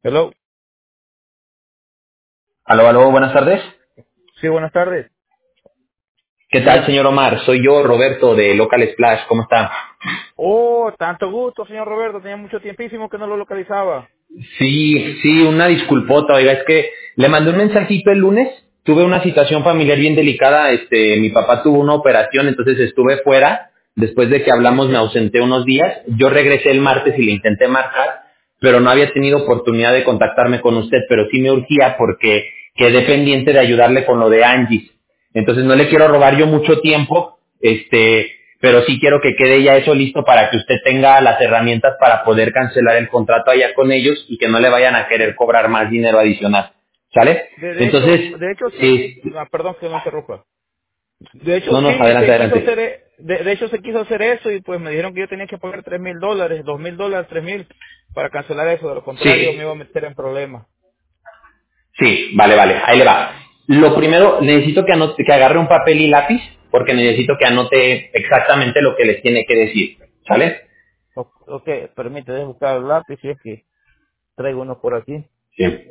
Hello. Aló, aló, buenas tardes. Sí, buenas tardes. ¿Qué tal, señor Omar? Soy yo, Roberto, de Local Splash. ¿Cómo está? Oh, tanto gusto, señor Roberto. Tenía mucho tiempísimo que no lo localizaba. Sí, sí, una disculpota. Oiga, es que le mandé un mensajito el lunes. Tuve una situación familiar bien delicada. Mi papá tuvo una operación, entonces estuve fuera. Después de que Sí, hablamos me sí. ausenté unos días. Yo regresé el martes y le intenté marcar, pero no había tenido oportunidad de contactarme con usted, pero sí me urgía porque quedé pendiente de ayudarle con lo de Angie. Entonces no le quiero robar yo mucho tiempo, pero sí quiero que quede ya eso listo para que usted tenga las herramientas para poder cancelar el contrato allá con ellos y que no le vayan a querer cobrar más dinero adicional. ¿Sale? Entonces, De hecho sí. sí, Perdón que no interrumpa. De hecho no, no, sí, adelante, se quiso adelante. hacer, de hecho se quiso hacer eso y pues me dijeron que yo tenía que pagar $3,000, $2,000, 3,000 para cancelar eso. De lo contrario me Sí, iba a meter en problemas. sí, vale, vale, ahí le va. Lo primero, necesito que anote, que agarre un papel y lápiz, porque necesito que anote exactamente lo que les tiene que decir. ¿Sale? Ok, permite, deje buscar el lápiz si es que traigo uno por aquí. Sí.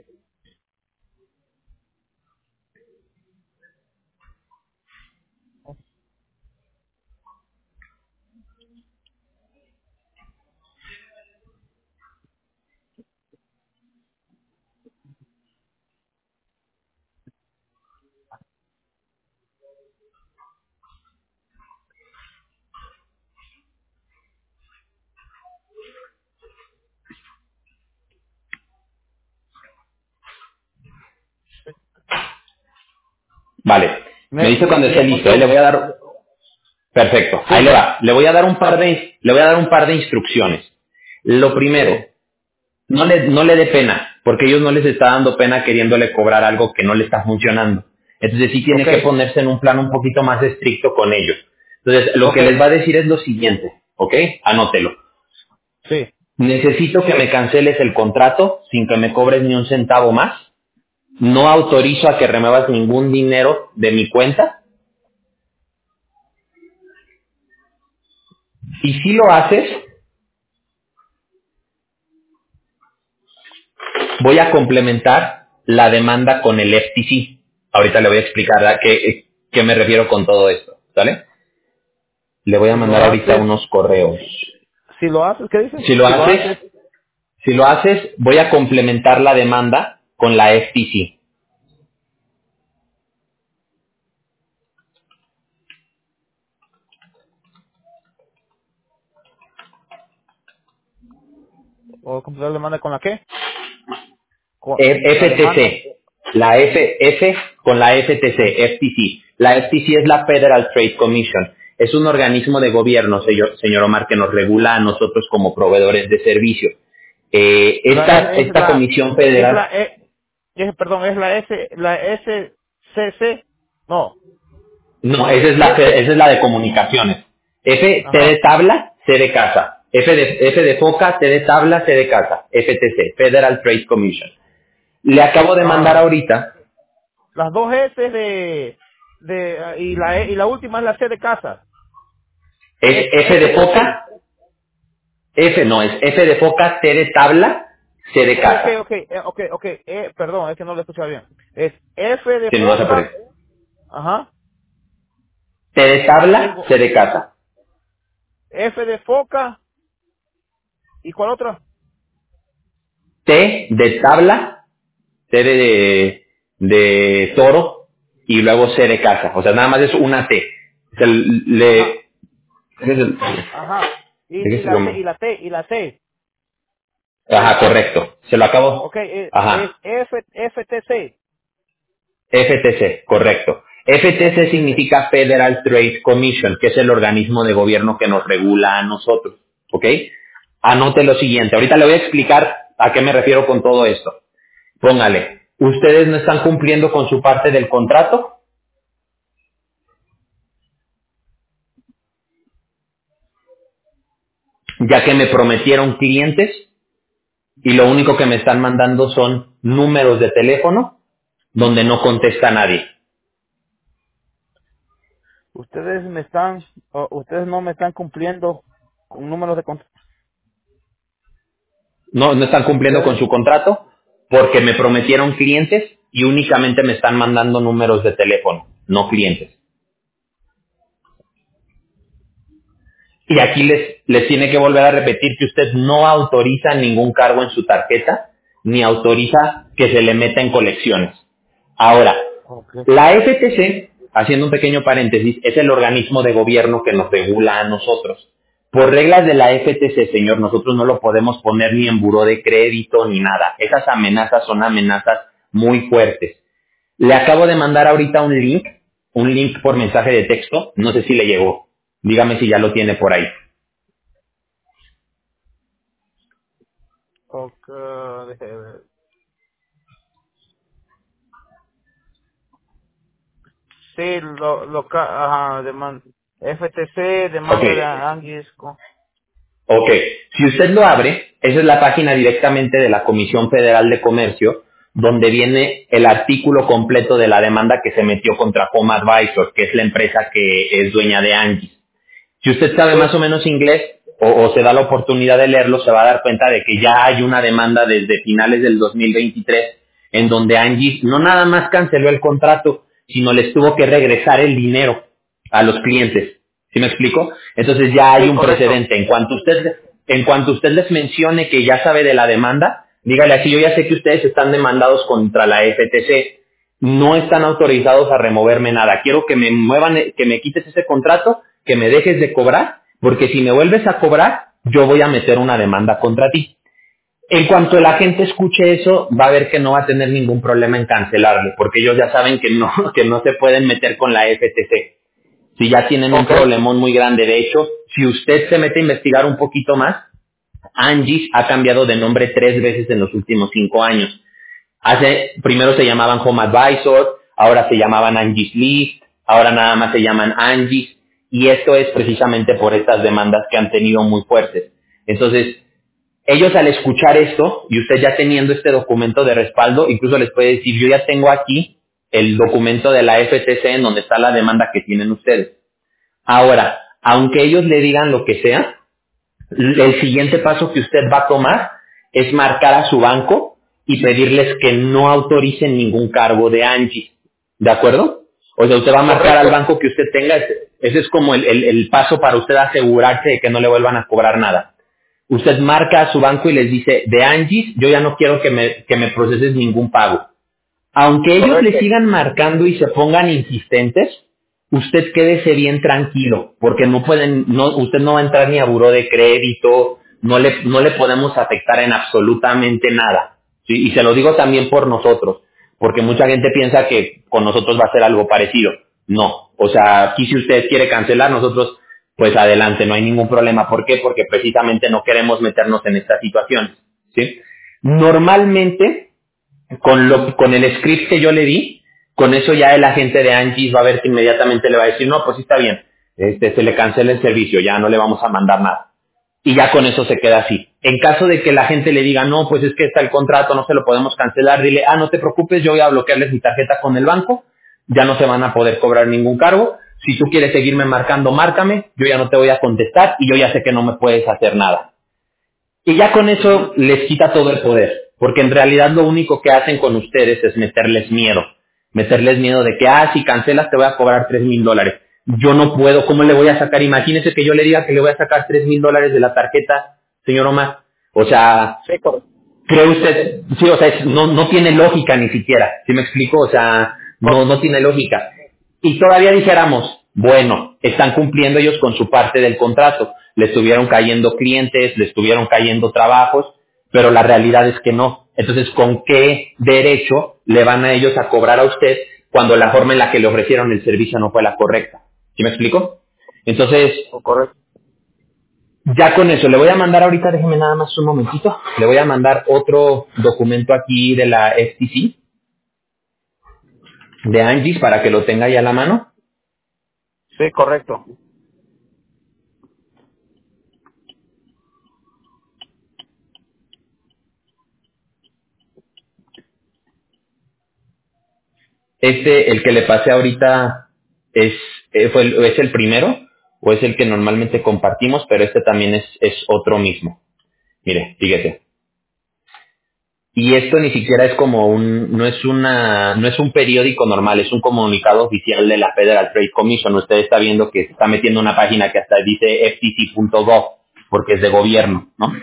Vale. Me dice cuando Me esté listo, ¿eh? Le escuchó. voy a dar. Perfecto, Sí, ahí le va. Le voy a dar un par de, le voy a dar un par de instrucciones. Lo primero, sí. no le dé pena, porque ellos no les está dando pena queriéndole cobrar algo que no le está funcionando. Entonces sí tiene Ok, que ponerse en un plano un poquito más estricto con ellos. Entonces, lo ok, que les va a decir es lo siguiente, ¿ok? Anótelo. sí. Necesito que me canceles el contrato sin que me cobres ni un centavo más. No autorizo a que remuevas ningún dinero de mi cuenta. Y si lo haces, voy a complementar la demanda con el FTC. Ahorita le voy a explicar a qué me refiero con todo esto, ¿sale? Le voy a Si lo mandar ahorita haces, unos correos. si lo haces, ¿qué dice? Si lo Si lo haces, haces, si lo haces, voy a complementar la demanda con la FTC. o comprar la demanda con la qué? Con la demanda. FTC, la F con la FTC, FTC. La FTC es la Federal Trade Commission. Es un organismo de gobierno, señor Omar, que nos regula a nosotros como proveedores de servicio. Es Esta la, comisión es la, federal, perdón, es la SCC. No, no, esa es la de comunicaciones. T de ajá, tabla, C de casa. F de foca, T de tabla, C de casa. FTC, Federal Trade Commission. Le acabo de mandar ah, ahorita, las dos S y la última es la C de casa. es Es F de FTC. foca, no, es F de foca, T de tabla, C de Ok, casa. ok, perdón, es que no lo he escuchado bien. Es F de Si no, no se foca, preocupe. ajá, T de tabla, tengo C de casa. F de foca, ¿y cuál otra? T de tabla, T de toro, y luego C de casa. O sea, nada más es una T. O sea, Ajá, déjese- ajá. Y déjese la C, lo- y la T. Ajá, correcto. Se lo acabo. Ok, es Ajá. FTC. FTC, correcto. FTC FTC. significa Federal Trade Commission, que es el organismo de gobierno que nos regula a nosotros. ¿Ok? Anote lo siguiente. Ahorita le voy a explicar a qué me refiero con todo esto. Póngale. Ustedes no están cumpliendo con su parte del contrato, ya que me prometieron clientes y lo único que me están mandando son números de teléfono donde no contesta nadie. Ustedes no me están cumpliendo con números de contacto. No están cumpliendo con Ustedes, su contrato. porque me prometieron clientes y únicamente me están mandando números de teléfono, no clientes. Y aquí les tiene que volver a repetir que usted no autoriza ningún cargo en su tarjeta, ni autoriza que se le meta en colecciones. Ahora, Ok. la FTC, haciendo un pequeño paréntesis, es el organismo de gobierno que nos regula a nosotros. Por reglas de la FTC, señor, nosotros no lo podemos poner ni en buró de crédito ni nada. Esas amenazas son amenazas muy fuertes. Le acabo de mandar ahorita un link por mensaje de texto. No sé si le llegó. Dígame si ya lo tiene por ahí. Ok, déjeme ver. Sí, FTC, Ok. demanda de Angisco. Ok, si usted lo abre, esa es la página directamente de la Comisión Federal de Comercio, donde viene el artículo completo de la demanda que se metió contra Home Advisor, que es la empresa que es dueña de Angie. Si usted sabe Sí, más o menos inglés o se da la oportunidad de leerlo, se va a dar cuenta de que ya hay una demanda desde finales del 2023 en donde Angie no nada más canceló el contrato, sino les tuvo que regresar el dinero a los clientes. ¿Sí me explico? Entonces ya hay sí, un correcto. precedente. En cuanto usted les mencione que ya sabe de la demanda, dígale así, yo ya sé que ustedes están demandados contra la FTC, no están autorizados a removerme nada. Quiero que me muevan, que me quites ese contrato, que me dejes de cobrar, porque si me vuelves a cobrar, yo voy a meter una demanda contra ti. En cuanto la gente escuche eso, va a ver que no va a tener ningún problema en cancelarle, porque ellos ya saben que no, que no se pueden meter con la FTC. Si ya tienen un Ok, problemón muy grande. De hecho, si usted se mete a investigar un poquito más, Angie ha cambiado de nombre 3 veces en los últimos 5 años. Primero se llamaban Home Advisor, ahora se llamaban Angie's List, ahora nada más se llaman Angie's, y esto es precisamente por estas demandas que han tenido muy fuertes. Entonces, ellos al escuchar esto, y usted ya teniendo este documento de respaldo, incluso les puede decir, yo ya tengo aquí el documento de la FTC en donde está la demanda que tienen ustedes. Ahora, aunque ellos le digan lo que sea, el siguiente paso que usted va a tomar es marcar a su banco y pedirles que no autoricen ningún cargo de Angie. ¿De acuerdo? O sea, usted va a marcar al correcto. banco que usted tenga. Ese es como el paso para usted asegurarse de que no le vuelvan a cobrar nada. Usted marca a su banco y les dice, de Angie, yo ya no quiero que me proceses ningún pago. Aunque ellos le Correcto. sigan marcando y se pongan insistentes, usted quédese bien tranquilo, porque usted no va a entrar ni a buró de crédito, no le podemos afectar en absolutamente nada. ¿Sí? Y se lo digo también por nosotros, porque mucha gente piensa que con nosotros va a ser algo parecido. No, o sea, aquí si usted quiere cancelar, nosotros, pues adelante, no hay ningún problema. ¿Por qué? Porque precisamente no queremos meternos en esta situación. ¿Sí? Normalmente, con el script que yo le di, con eso ya el agente de Angie va a ver que inmediatamente le va a decir, no, pues sí está bien, se le cancela el servicio, ya no le vamos a mandar nada. Y ya con eso se queda así. En caso de que la gente le diga, no, pues es que está el contrato, no se lo podemos cancelar, dile, no te preocupes, yo voy a bloquearles mi tarjeta con el banco, ya no se van a poder cobrar ningún cargo. Si tú quieres seguirme marcando, márcame, yo ya no te voy a contestar y yo ya sé que no me puedes hacer nada. Y ya con Ujú. eso les quita todo el poder, porque en realidad lo único que hacen con ustedes es meterles miedo de que, si cancelas te voy a cobrar $3,000. Yo no puedo, ¿cómo le voy a sacar? Imagínese que yo le diga que le voy a sacar $3,000 de la tarjeta, señor Omar. O sea, Sí, correcto. ¿cree usted? Sí, o sea, no tiene lógica ni siquiera, ¿sí me explico? O sea, no tiene lógica. Y todavía dijéramos, bueno, están cumpliendo ellos con su parte del contrato, les estuvieron cayendo clientes, les estuvieron cayendo trabajos, pero la realidad es que no. Entonces, ¿con qué derecho le van a ellos a cobrar a usted cuando la forma en la que le ofrecieron el servicio no fue la correcta? ¿Sí me explico? Entonces, Correcto. ya con eso, le voy a mandar ahorita, déjeme nada más un momentito, le voy a mandar otro documento aquí de la FTC, de Angie, para que lo tenga ya a la mano. Sí, correcto. El que le pasé ahorita, es, es el primero, o es el que normalmente compartimos, pero este también es otro mismo. Mire, fíjese. Y esto ni siquiera es como no es un periódico normal, es un comunicado oficial de la Federal Trade Commission. Usted está viendo que se está metiendo una página que hasta dice ftc.gov, porque es de gobierno, ¿no?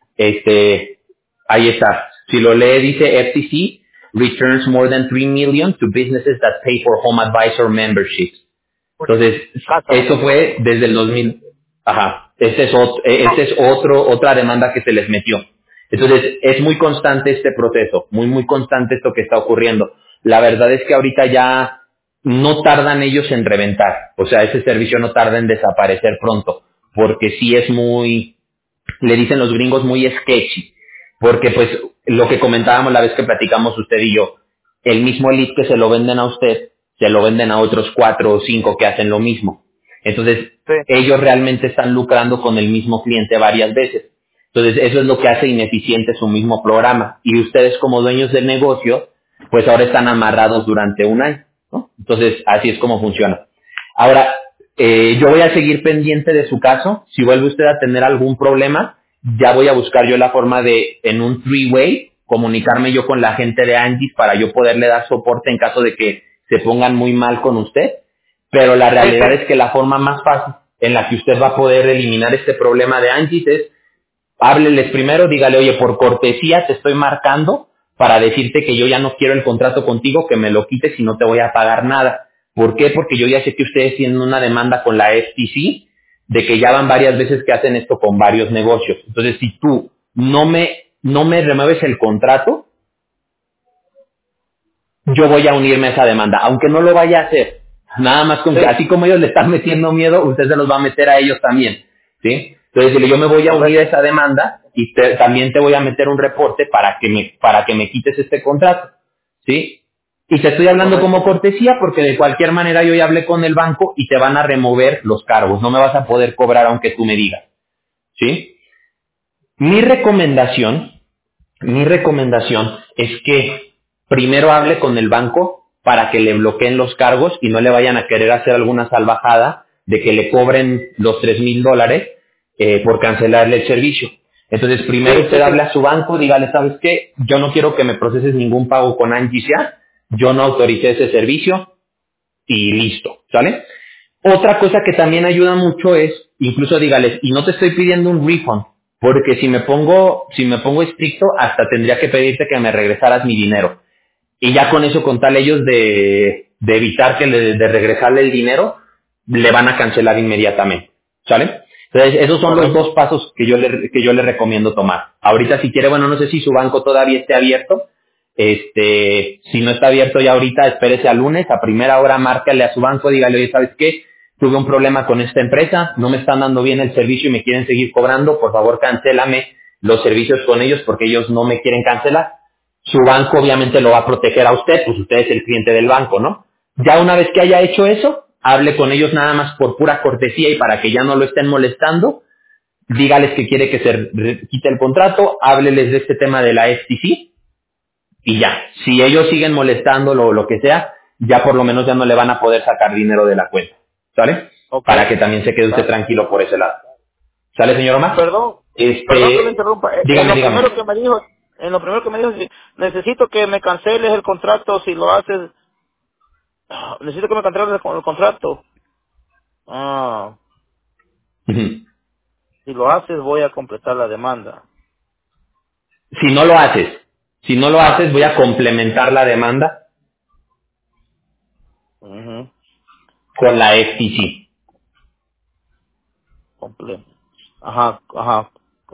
Ahí está. Si lo lee, dice FTC returns more than 3 million to businesses that pay for home advisor memberships. Entonces, Casa. eso fue desde el 2000. Ajá. Este es otra demanda que se les metió. Entonces, es muy constante este proceso, muy constante esto que está ocurriendo. La verdad es que ahorita ya no tardan ellos en reventar. O sea, ese servicio no tarda en desaparecer pronto, porque sí es muy, le dicen los gringos, muy sketchy. Porque pues lo que comentábamos la vez que platicamos usted y yo, el mismo lead que se lo venden a usted, se lo venden a otros 4 o 5 que hacen lo mismo. Entonces, Sí. ellos realmente están lucrando con el mismo cliente varias veces. Entonces, eso es lo que hace ineficiente su mismo programa. Y ustedes como dueños del negocio, pues ahora están amarrados durante un año, ¿no? Entonces, así es como funciona. Ahora, yo voy a seguir pendiente de su caso. Si vuelve usted a tener algún problema, ya voy a buscar yo la forma de, en un three-way, comunicarme yo con la gente de Angie para yo poderle dar soporte en caso de que se pongan muy mal con usted. Pero la Sí, realidad sí. es que la forma más fácil en la que usted va a poder eliminar este problema de Angie es hábleles primero, dígale, oye, por cortesía te estoy marcando para decirte que yo ya no quiero el contrato contigo, que me lo quites y no te voy a pagar nada. ¿Por qué? Porque yo ya sé que ustedes tienen una demanda con la FTC de que ya van varias veces que hacen esto con varios negocios. Entonces, si tú no me remueves el contrato, yo voy a unirme a esa demanda, aunque no lo vaya a hacer. Nada más con que, Sí. así como ellos le están metiendo miedo, usted se los va a meter a ellos también, ¿sí? Entonces, dile, yo me voy a unir a Correcto. esa demanda y también te voy a meter un reporte para que me quites este contrato, ¿sí? Y te estoy hablando como Correcto. cortesía porque de cualquier manera yo ya hablé con el banco y te van a remover los cargos, no me vas a poder cobrar aunque tú me digas, ¿sí? Mi recomendación mi recomendación es que primero hable con el banco para que le bloqueen los cargos y no le vayan a querer hacer alguna salvajada de que le cobren los $3,000 por cancelarle el servicio. Entonces, primero Sí, usted sí, sí. habla a su banco, dígale, ¿sabes qué? Yo no quiero que me proceses ningún pago con Angie ya, yo no autoricé ese servicio y listo, ¿sale? Otra cosa que también ayuda mucho es, incluso dígales, y no te estoy pidiendo un refund, porque si me pongo estricto, hasta tendría que pedirte que me regresaras mi dinero. Y ya con eso, con tal ellos de evitar de regresarle el dinero, le van a cancelar inmediatamente. ¿Sale? Entonces, esos son los dos Correcto. pasos que yo le recomiendo tomar. Ahorita si quiere, bueno, no sé si su banco todavía esté abierto. Si no está abierto ya ahorita, espérese al lunes, a primera hora márcale a su banco, dígale, oye, ¿sabes qué? Tuve un problema con esta empresa, no me están dando bien el servicio y me quieren seguir cobrando, por favor cancélame los servicios con ellos porque ellos no me quieren cancelar. Su banco obviamente lo va a proteger a usted, pues usted es el cliente del banco, ¿no? Ya una vez que haya hecho eso, hable con ellos nada más por pura cortesía y para que ya no lo estén molestando, dígales que quiere que se quite el contrato, hábleles de este tema de la FTC y ya. Si ellos siguen molestándolo o lo que sea, ya por lo menos ya no le van a poder sacar dinero de la cuenta, ¿sale? Ok. Para que también se quede usted Ah, tranquilo por ese lado. ¿Sale, señor Omar? Perdón, perdón que le interrumpa. Dígame, dígame. En lo primero que me dijo, necesito que me canceles el contrato si lo haces. Necesito que me canceles el contrato. Ah, Ujú. si lo haces voy a completar la demanda. Si no lo haces, si no lo haces, voy a complementar la demanda Ujú. con la FTC. Comple- Ajá, ajá.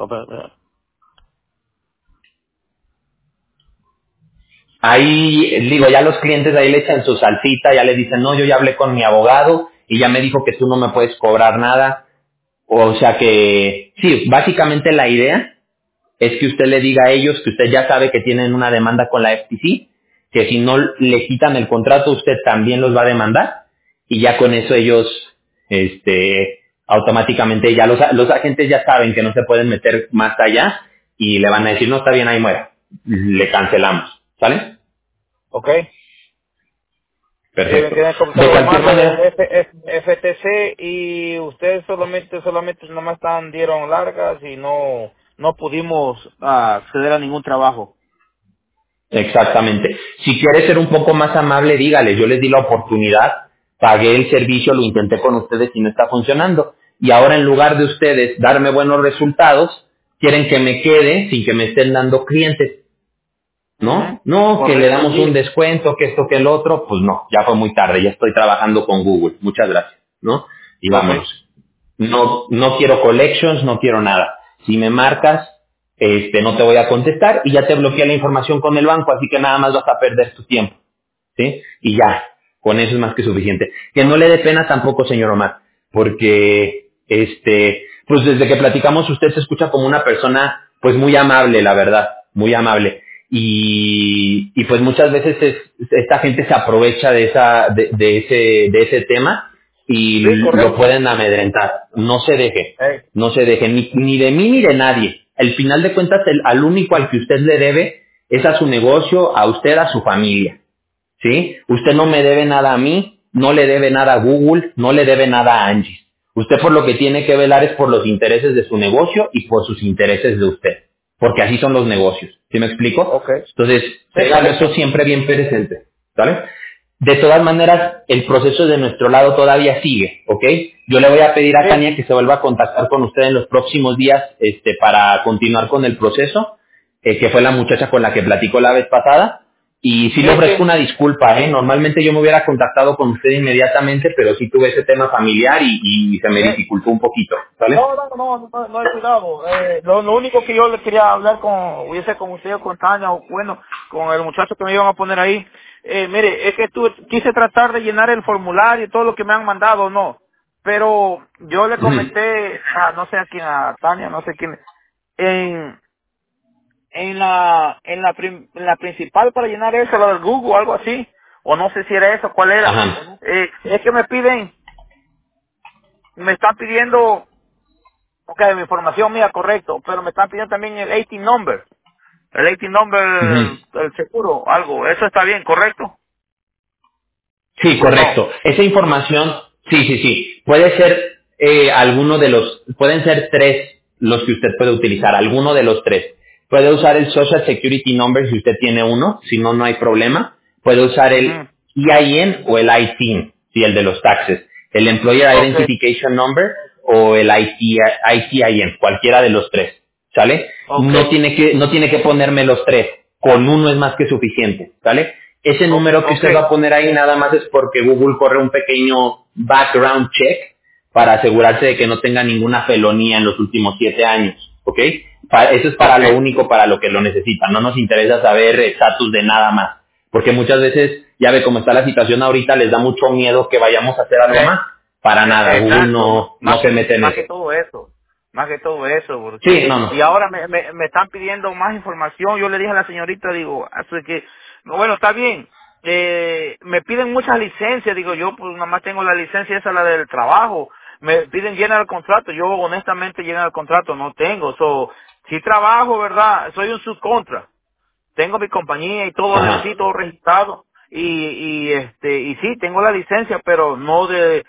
Ahí, digo, ya los clientes ahí le echan su salsita, ya le dicen, no, yo ya hablé con mi abogado y ya me dijo que tú no me puedes cobrar nada. O sea que, sí, básicamente la idea es que usted le diga a ellos que usted ya sabe que tienen una demanda con la FTC, que si no le quitan el contrato, usted también los va a demandar y ya con eso ellos, automáticamente ya los agentes ya saben que no se pueden meter más allá y le van a decir, no, está bien, ahí muera. Le cancelamos. ¿Sale? Ok. Sí, me Perfecto. tienen que completar De la cualquier demanda del manera, FTC y ustedes solamente nomás dieron largas y no pudimos acceder a ningún trabajo. Exactamente. Si quiere ser un poco más amable, dígale, yo les di la oportunidad, pagué el servicio, lo intenté con ustedes y no está funcionando. Y ahora en lugar de ustedes darme buenos resultados, quieren que me quede sin que me estén dando clientes, Ujú. ¿no? No, que le Correcto, damos un sí. descuento, que esto, que el otro, pues no, ya fue muy tarde, ya estoy trabajando con Google, muchas gracias, ¿no? Y Ok. vámonos. No quiero collections, no quiero nada. Si me marcas, no te voy a contestar y ya te bloqueé la información con el banco, así que nada más vas a perder tu tiempo, ¿sí? Y ya, con eso es más que suficiente. Que no le dé pena tampoco, señor Omar, porque, pues desde que platicamos usted se escucha como una persona, pues muy amable, la verdad, muy amable. Y pues muchas veces esta gente se aprovecha de ese tema y Sí, lo correcto. pueden amedrentar. Ey. No se deje, ni de mí ni de nadie. Al final de cuentas, al único al que usted le debe es a su negocio, a usted, a su familia. ¿Sí? Usted no me debe nada a mí, no le debe nada a Google, no le debe nada a Angie. Usted por lo que tiene que velar es por los intereses de su negocio y por sus intereses de usted. Porque así son los negocios. ¿Sí me explico? Ok. Entonces, Sí, tengan eso correcto. siempre bien presente. ¿Vale? De todas maneras, el proceso de nuestro lado todavía sigue, ¿ok? Yo le voy a pedir a Sí. Tania que se vuelva a contactar con usted en los próximos días, para continuar con el proceso, que fue la muchacha con la que platicó la vez pasada. Y sí le Sí, ofrezco sí. una disculpa, ¿eh? Normalmente yo me hubiera contactado con usted inmediatamente, pero sí tuve ese tema familiar y se me Eh, dificultó un poquito, ¿vale? no hay cuidado. Lo único que yo le quería hablar con, hubiese con usted o con Tania, o bueno, con el muchacho que me iban a poner ahí. Mire, es que quise tratar de llenar el formulario y todo lo que me han mandado, no. Pero yo le Ujú. comenté, no sé a quién, a Tania, no sé quién, en, en la principal para llenar eso, la del Google, algo así, o no sé si era eso, cuál era. Ajá. Es que me están pidiendo. Ok, mi información mía, correcto, pero me están pidiendo también el 18 number. El 18 number, Ujú. el seguro, algo. Eso está bien, ¿correcto? Sí, ¿O no? correcto. Esa información, sí. Puede ser pueden ser tres los que usted puede utilizar, alguno de los tres. Puede usar el Social Security Number si usted tiene uno, si no, no hay problema. Puede usar el Ujú. EIN o el ITIN, si el de los taxes. El Employer Ok, Identification Number o el ITIN, cualquiera de los tres. ¿Sale? ok, No tiene que ponerme los tres. Con uno es más que suficiente. ¿Sale? Ese número que ok, usted va a poner ahí nada más es porque Google corre un pequeño background check para asegurarse de que no tenga ninguna felonía en los últimos 7 años, ¿ok? Eso es para ok. lo único para lo que lo necesita, no nos interesa saber estatus de nada más, porque muchas veces, ya ve cómo está la situación ahorita, les da mucho miedo que vayamos a hacer algo Eh, más, para nada, Google exacto, no se mete en más que eso. todo eso. Más que todo eso, Sí, porque, no, y no. ahora me están pidiendo más información. Yo le dije a la señorita, digo, así que, bueno, está bien. Me piden muchas licencias, digo yo, pues nada más tengo la licencia esa, la del trabajo. Me piden llenar el contrato. Yo honestamente llenar el contrato no tengo. Si trabajo, ¿verdad? Soy un subcontra. Tengo mi compañía y todo de Ajá, sí, todo registrado. Y sí, tengo la licencia, pero no de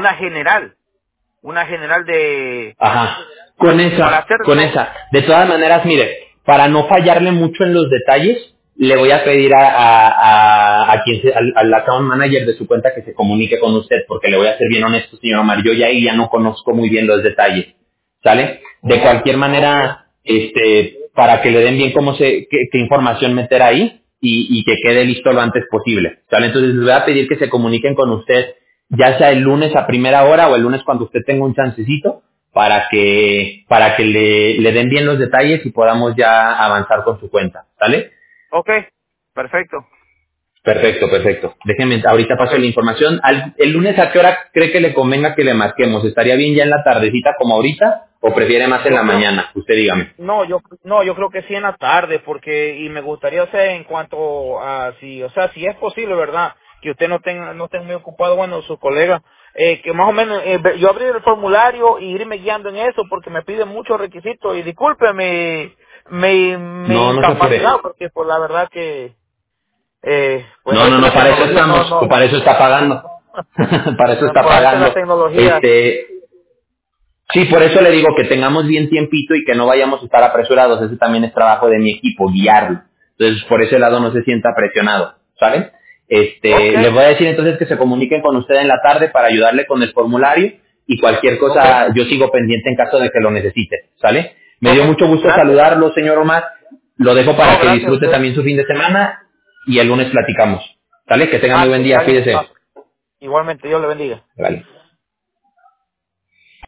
una general de, ajá. Con para esa, hacer con todo. esa. De todas maneras, mire, para no fallarle mucho en los detalles, le voy a pedir a quien al account manager de su cuenta que se comunique con usted, porque le voy a ser bien honesto, señor Omar, yo ya ahí ya no conozco muy bien los detalles, ¿sale? De cualquier Ok. manera, para que le den bien qué información meter ahí y que quede listo lo antes posible, ¿sale? Entonces les voy a pedir que se comuniquen con usted, ya sea el lunes a primera hora o el lunes cuando usted tenga un chancecito, para que le den bien los detalles y podamos ya avanzar con su cuenta, ¿sale? Ok, perfecto. Perfecto. Déjenme, ahorita Ok. paso la información. ¿El lunes a qué hora cree que le convenga que le marquemos? ¿Estaría bien ya en la tardecita como ahorita o prefiere más en Yo la creo, mañana? Usted dígame. yo creo que sí en la tarde, porque, y me gustaría, o sea, en cuanto a si, o sea, si es posible, ¿verdad? Que usted no esté muy ocupado, bueno, su colega, que más o menos, yo abrir el formulario y irme guiando en eso, porque me piden muchos requisitos, y discúlpeme mi No, no se incapacidad, apure. porque pues la verdad que, pues No, la para eso tecnología estamos, o para eso está pagando. Para eso está por eso la pagando. tecnología. Este, Sí, por eso le digo que tengamos bien tiempito y que no vayamos a estar apresurados. Ese también es trabajo de mi equipo, guiarlo. Entonces, por ese lado no se sienta presionado, ¿sale? Ok, Le voy a decir entonces que se comuniquen con usted en la tarde para ayudarle con el formulario y cualquier ok, cosa yo sigo pendiente en caso de que lo necesite, ¿sale? Me ok. dio mucho gusto Gracias. saludarlo, señor Omar. Lo dejo No, para que gracias a disfrute usted. también su fin de semana y el lunes platicamos, ¿sale? Que tenga muy buen día, Está bien. cuídese. Igualmente, Dios le bendiga. Vale.